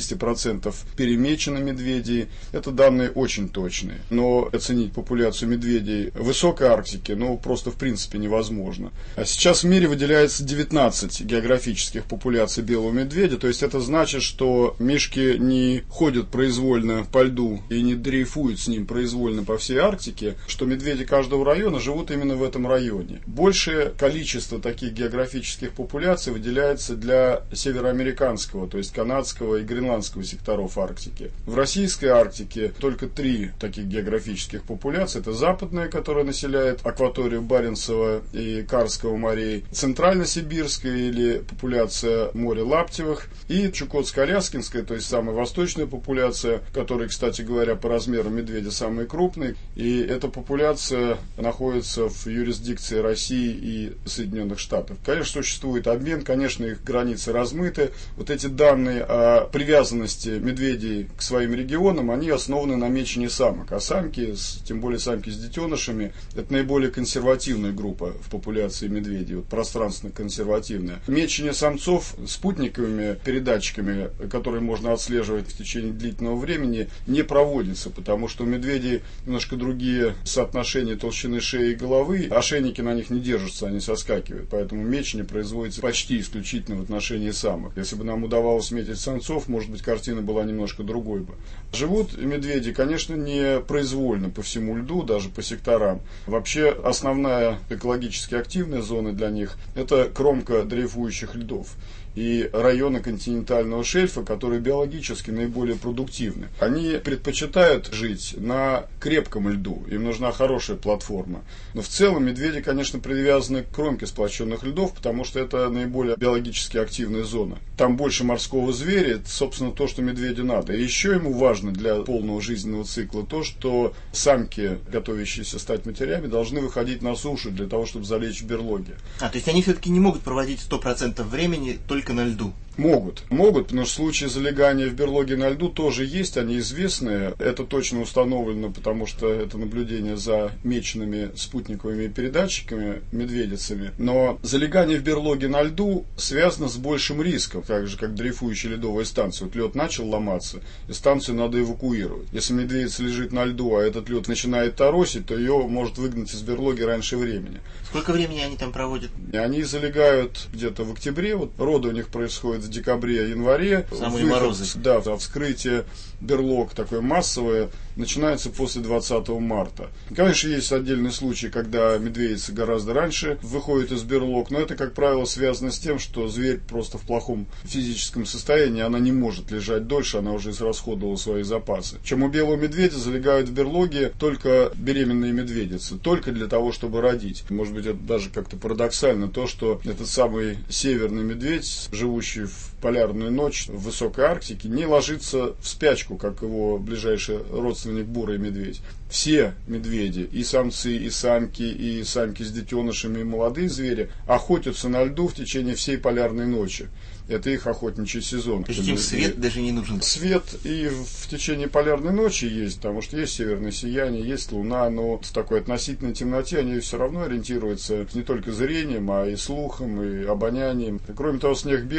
80% перемечено медведей. Это данные очень точные. Но оценить популяцию медведей в высокой Арктике, просто в принципе невозможно. А сейчас в мире выделяется 19 географических популяций белого медведя, то есть это значит, что мишки не ходят произвольно по льду и не дрейфуют с ним произвольно по всей Арктике, что медведи каждого района живут именно в этом районе. Большее количество таких географических популяций выделяется для североамериканского, то есть канадского и гренландского секторов Арктики. В российской Арктике только 3 таких географических популяции. Это западная, которая населяет акваторию Баренцева и Карского морей, центрально-сибирская или популяция моря Лаптевых, и Чукотско-Аляскинская, то есть самая восточная популяция, которая, кстати говоря, по размеру медведя самый крупный. И эта популяция находится в юрисдикции России и Соединенных Штатов. Конечно, существует обмен, конечно, их границы размыты. Вот эти данные о привязанности медведей к своим регионам, они основаны на мечении самок. А самки, тем более самки с детенышами, это наиболее консервативная группа в популяции медведей, пространственно консервативная. Мечение самцов спутниковыми передатчиками, которые можно отслеживать в течение длительного времени, не проводится, потому что у медведей немножко другие соотношения толщины шеи и головы, ошейники на них не держатся, они соскакивают, поэтому мечение производится почти исключительно в отношении самок. Если бы нам удавалось метить самцов, может быть, картина была немножко другой бы. Живут медведи, конечно, не произвольно по всему льду, даже по секторам. Вообще, основная экологически активная зона для них – это кромка дрейфующих льдов и районы континентального шельфа, которые биологически наиболее продуктивны. Они предпочитают жить на крепком льду, им нужна хорошая платформа. Но в целом медведи, конечно, привязаны к кромке сплощенных льдов, потому что это наиболее биологически активная зона. Там больше морского зверя, это, собственно, то, что медведю надо. И еще ему важно для полного жизненного цикла то, что самки, готовящиеся стать матерями, должны выходить на сушу для того, чтобы залечь в берлоге. То есть они все-таки не могут проводить 100% времени только на льду? Могут, потому что случаи залегания в берлоге на льду тоже есть, они известные. Это точно установлено, потому что это наблюдение за меченными спутниковыми передатчиками, медведицами. Но залегание в берлоге на льду связано с большим риском, так же, как дрейфующая ледовая станция. Вот лед начал ломаться, и станцию надо эвакуировать. Если медведица лежит на льду, а этот лед начинает торосить, то ее может выгнать из берлоги раньше времени. Сколько времени они там проводят? Они залегают где-то в октябре, роды у них происходят в декабре-январе. Самые морозы. Да, вскрытие берлог такое массовое начинается после 20 марта. Конечно, есть отдельные случаи, когда медведица гораздо раньше выходит из берлог, но это, как правило, связано с тем, что зверь просто в плохом физическом состоянии, она не может лежать дольше, она уже израсходовала свои запасы. Чем у белого медведя залегают в берлоге только беременные медведицы, только для того, чтобы родить. Может быть, это даже как-то парадоксально, то, что этот самый северный медведь, живущий в полярную ночь в высокой Арктике, не ложится в спячку, как его ближайший родственник бурый медведь. Все медведи, и самцы, и самки с детенышами, и молодые звери, охотятся на льду в течение всей полярной ночи. Это их охотничий сезон. То есть им свет даже не нужен? Свет и в течение полярной ночи есть, потому что есть северное сияние, есть луна, но в такой относительной темноте они все равно ориентируются не только зрением, а и слухом, и обонянием. И, кроме того, снег белый, он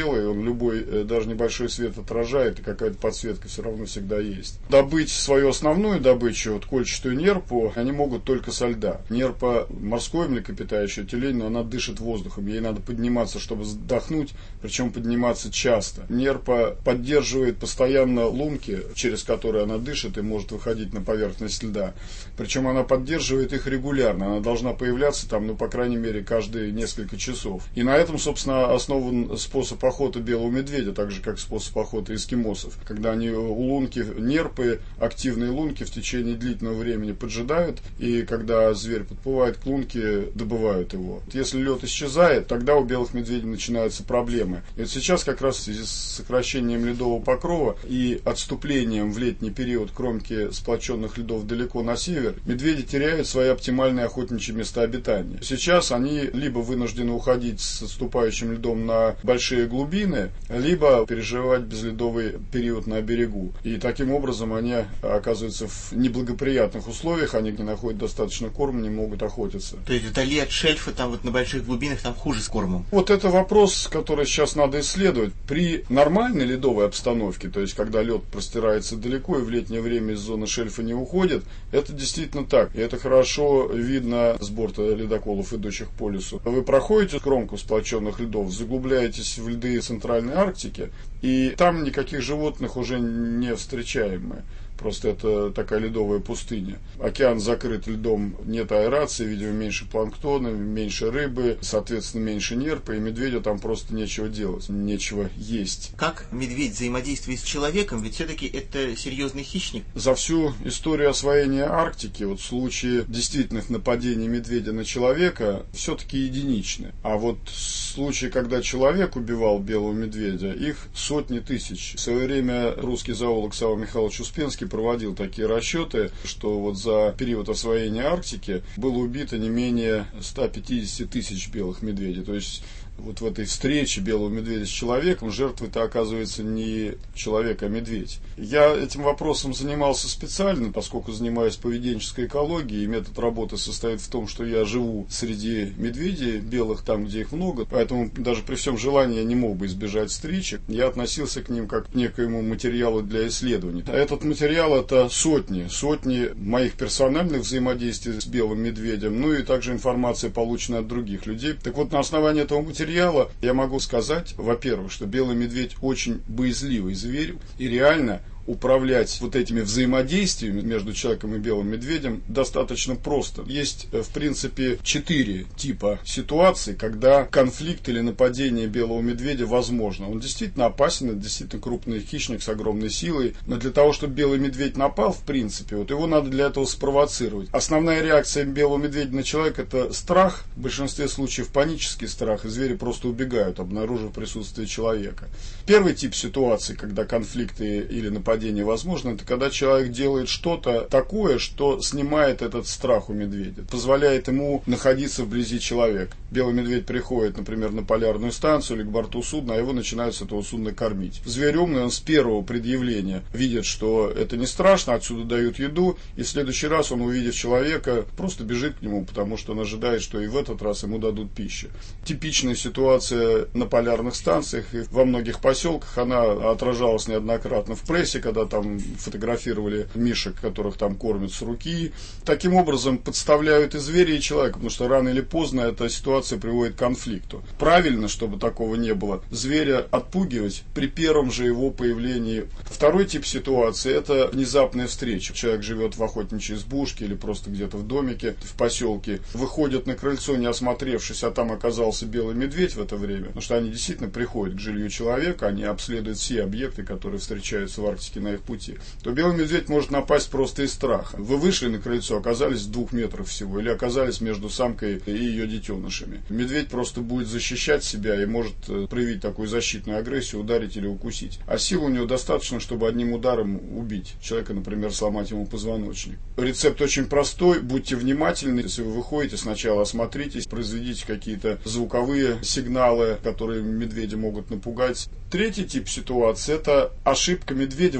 любой, даже небольшой свет отражает, и какая-то подсветка все равно всегда есть. Добыть свою основную добычу, вот кольчатую нерпу, они могут только со льда. Нерпа морское млекопитающее, тюлень, но она дышит воздухом, ей надо подниматься, чтобы вдохнуть, причем подниматься часто. Нерпа поддерживает постоянно лунки, через которые она дышит и может выходить на поверхность льда. Причем она поддерживает их регулярно, она должна появляться там, по крайней мере, каждые несколько часов. И на этом, собственно, основан способ охоты белого медведя, так же, как способ охоты эскимосов. Когда они у лунки, нерпы, активные лунки в течение длительного времени поджидают, и когда зверь подплывает к лунке, добывают его. Если лед исчезает, тогда у белых медведей начинаются проблемы. И вот сейчас как раз в связи с сокращением ледового покрова и отступлением в летний период кромки сплоченных льдов далеко на север, медведи теряют свои оптимальные охотничьи места обитания. Сейчас они либо вынуждены уходить с отступающим льдом на большие глубины, либо переживать безледовый период на берегу. И таким образом они оказываются в неблагоприятных условиях, они не находят достаточно корма, не могут охотиться. То есть вдали от шельфа, там вот на больших глубинах, там хуже с кормом? Вот это вопрос, который сейчас надо исследовать. При нормальной ледовой обстановке, то есть когда лед простирается далеко и в летнее время из зоны шельфа не уходит, это действительно так. И это хорошо видно с борта ледоколов, идущих по лесу. Вы проходите кромку сплоченных льдов, заглубляетесь в льды Центральной Арктики, и там никаких животных уже не встречаемы. Просто это такая ледовая пустыня. Океан закрыт льдом, нет аэрации, видимо, меньше планктона, меньше рыбы, соответственно, меньше нерпа, и медведю там просто нечего делать, нечего есть. Как медведь взаимодействует с человеком? Ведь все-таки это серьезный хищник. За всю историю освоения Арктики, вот случаи действительных нападений медведя на человека все-таки единичны. А вот случаи, когда человек убивал белого медведя, их сотни тысяч. В свое время русский зоолог Савва Михайлович Успенский проводил такие расчеты, что вот за период освоения Арктики было убито не менее 150 тысяч белых медведей. То есть вот в этой встрече белого медведя с человеком жертвой-то оказывается не человек, а медведь. Я этим вопросом занимался специально, поскольку занимаюсь поведенческой экологией, и метод работы состоит в том, что я живу среди медведей белых, там, где их много, поэтому даже при всем желании я не мог бы избежать встречи. Я относился к ним как к некоему материалу для исследований. А этот материал — это сотни моих персональных взаимодействий с белым медведем, ну и также информация, полученная от других людей. Так вот, на основании этого материала я могу сказать, во-первых, что белый медведь очень боязливый зверь, и реально управлять вот этими взаимодействиями между человеком и белым медведем достаточно просто. Есть, в принципе, 4 типа ситуаций, когда конфликт или нападение белого медведя возможно. Он действительно опасен, это действительно крупный хищник с огромной силой, но для того, чтобы белый медведь напал, в принципе, вот его надо для этого спровоцировать. Основная реакция белого медведя на человека — это страх, в большинстве случаев панический страх, и звери просто убегают, обнаружив присутствие человека. Первый тип ситуации, когда конфликты или нападения возможно, это когда человек делает что-то такое, что снимает этот страх у медведя, позволяет ему находиться вблизи человека. Белый медведь приходит, например, на полярную станцию или к борту судна, а его начинают с этого судна кормить. Зверь умный, он с первого предъявления видит, что это не страшно, отсюда дают еду, и в следующий раз он, увидев человека, просто бежит к нему, потому что он ожидает, что и в этот раз ему дадут пищу. Типичная ситуация на полярных станциях и во многих поселках, она отражалась неоднократно в прессе, когда там фотографировали мишек, которых там кормят с руки. Таким образом подставляют и зверя, и человека, потому что рано или поздно эта ситуация приводит к конфликту. Правильно, чтобы такого не было, зверя отпугивать при первом же его появлении. Второй тип ситуации — это внезапная встреча. Человек живет в охотничьей избушке или просто где-то в домике, в поселке, выходит на крыльцо, не осмотревшись, а там оказался белый медведь в это время, потому что они действительно приходят к жилью человека, они обследуют все объекты, которые встречаются в Арктике на их пути, то белый медведь может напасть просто из страха. Вы вышли на крыльцо, оказались в 2 метрах всего, или оказались между самкой и ее детенышами. Медведь просто будет защищать себя и может проявить такую защитную агрессию, ударить или укусить. А сил у него достаточно, чтобы одним ударом убить человека, например, сломать ему позвоночник. Рецепт очень простой, будьте внимательны. Если вы выходите, сначала осмотритесь, произведите какие-то звуковые сигналы, которые медведя могут напугать. Третий тип ситуации — это ошибка медведя в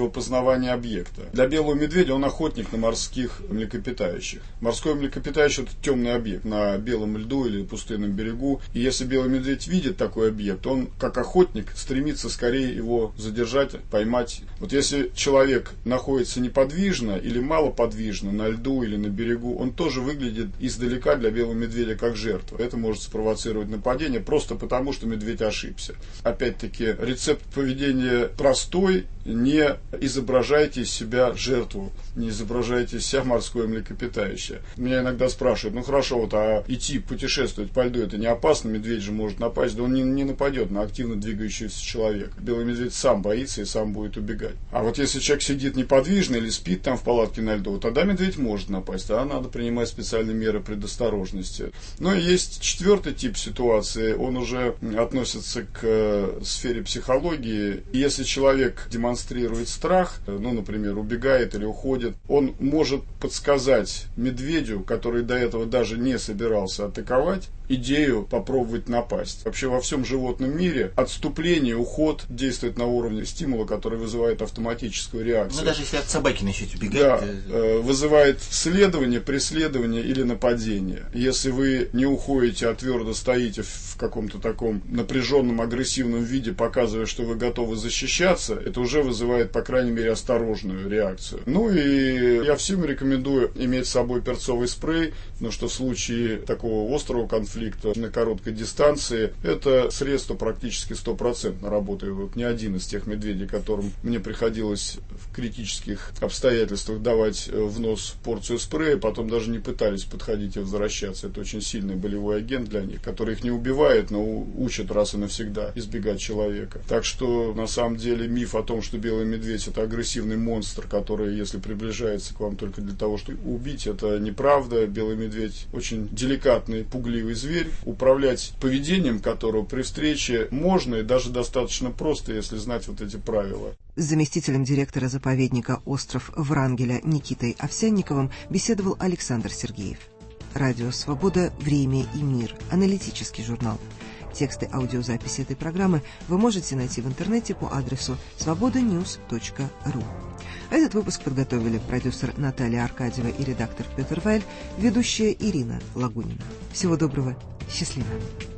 визуального познавания объекта. Для белого медведя он охотник на морских млекопитающих. Морской млекопитающий – это темный объект на белом льду или пустынном берегу. И если белый медведь видит такой объект, он, как охотник, стремится скорее его задержать, поймать. Вот если человек находится неподвижно или малоподвижно на льду или на берегу, он тоже выглядит издалека для белого медведя как жертва. Это может спровоцировать нападение просто потому, что медведь ошибся. Опять-таки, рецепт поведения простой. Не изображайте из себя жертву, не изображайте из себя морское млекопитающее. Меня иногда спрашивают, ну хорошо, вот, а идти путешествовать по льду, это не опасно? Медведь же может напасть. Да он не нападет на активно двигающегося человека. Белый медведь сам боится и сам будет убегать. А вот если человек сидит неподвижно или спит там в палатке на льду, тогда медведь может напасть, а надо принимать специальные меры предосторожности. Но есть четвертый тип ситуации, он уже относится к сфере психологии. Если человек демонстрирует страх, ну, например, убегает или уходит, он может подсказать медведю, который до этого даже не собирался атаковать, идею попробовать напасть. Вообще во всем животном мире отступление, уход действует на уровне стимула, который вызывает автоматическую реакцию. Ну, даже если от собаки начать убегать. Да, вызывает следование, преследование или нападение. Если вы не уходите, а твердо стоите в каком-то таком напряженном, агрессивном виде, показывая, что вы готовы защищаться, это уже вызывает, по крайней мере, осторожную реакцию. Ну и я всем рекомендую иметь с собой перцовый спрей, потому что в случае такого острого конфликта на короткой дистанции это средство практически 100% работает. Вот ни один из тех медведей, которым мне приходилось в критических обстоятельствах давать в нос порцию спрея, потом даже не пытались подходить и возвращаться. Это очень сильный болевой агент для них, который их не убивает, но учит раз и навсегда избегать человека. Так что на самом деле миф о том, что белый медведь это агрессивный монстр, который, если приближается к вам только для того, чтобы убить, это неправда. Белый медведь очень деликатный, пугливый зверь, управлять поведением которого при встрече можно и даже достаточно просто, если знать вот эти правила. С заместителем директора заповедника «Остров Врангеля» Никитой Овсянниковым беседовал Александр Сергеев. Радио «Свобода. Время и мир». Аналитический журнал. Тексты аудиозаписи этой программы вы можете найти в интернете по адресу svobodanews.ru. Этот выпуск подготовили продюсер Наталья Аркадьева и редактор Петр Вайль, ведущая Ирина Лагунина. Всего доброго, счастливо.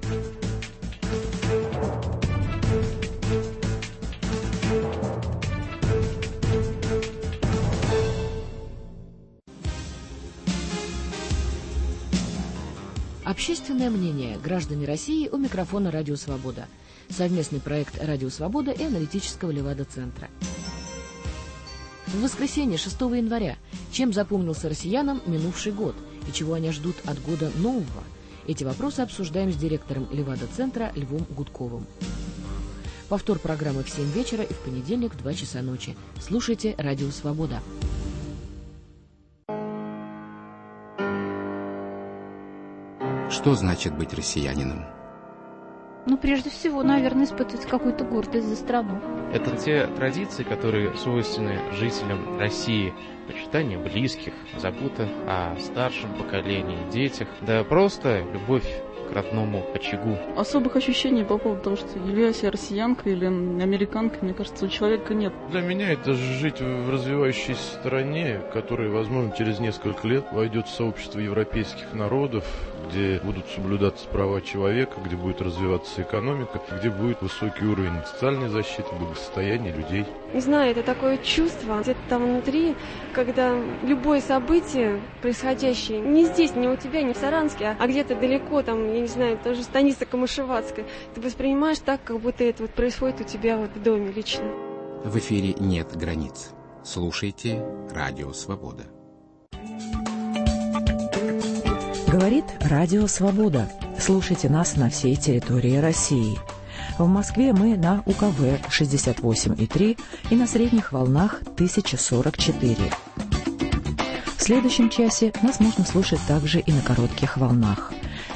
Общественное мнение. Граждане России у микрофона «Радио Свобода». Совместный проект «Радио Свобода» и аналитического Левада-центра. В воскресенье, 6 января. Чем запомнился россиянам минувший год? И чего они ждут от года нового? Эти вопросы обсуждаем с директором Левада-центра Львом Гудковым. Повтор программы в 7 вечера и в понедельник в 2 часа ночи. Слушайте «Радио Свобода». Что значит быть россиянином? Ну, прежде всего, наверное, испытывать какую-то гордость за страну. Это те традиции, которые свойственны жителям России. Почитание близких, забота о старшем поколении, детях, да просто любовь к родному очагу. Особых ощущений по поводу того, что являюсь я россиянкой или американкой, мне кажется, у человека нет. Для меня это жить в развивающейся стране, которая, возможно, через несколько лет войдет в сообщество европейских народов, где будут соблюдаться права человека, где будет развиваться экономика, где будет высокий уровень социальной защиты, благосостояния людей. Не знаю, это такое чувство где-то там внутри, когда любое событие, происходящее не здесь, не у тебя, не в Саранске, а где-то далеко, там, я не знаю, тоже станица Камышеватская, ты воспринимаешь так, как будто это вот происходит у тебя вот в доме лично. В эфире нет границ. Слушайте «Радио Свобода». Говорит Радио Свобода. Слушайте нас на всей территории России. В Москве мы на УКВ 68,3 и на средних волнах 1044. В следующем часе нас можно слушать также и на коротких волнах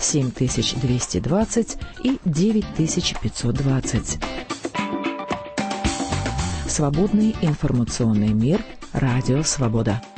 7220 и 9520. Свободный информационный мир. Радио Свобода.